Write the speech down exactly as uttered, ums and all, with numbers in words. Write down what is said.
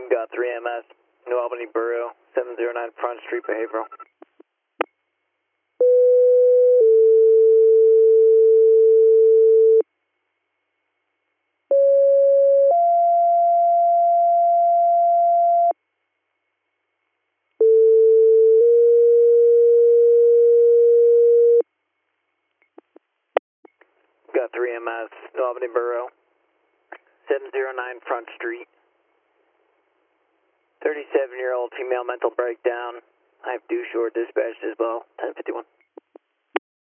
Got three M S, New Albany Borough, seven zero nine Front Street, Behavioral. Got three M S, New Albany Borough, seven zero nine Front Street. thirty-seven-year-old female mental breakdown. I have due short dispatched as well, ten fifty-one.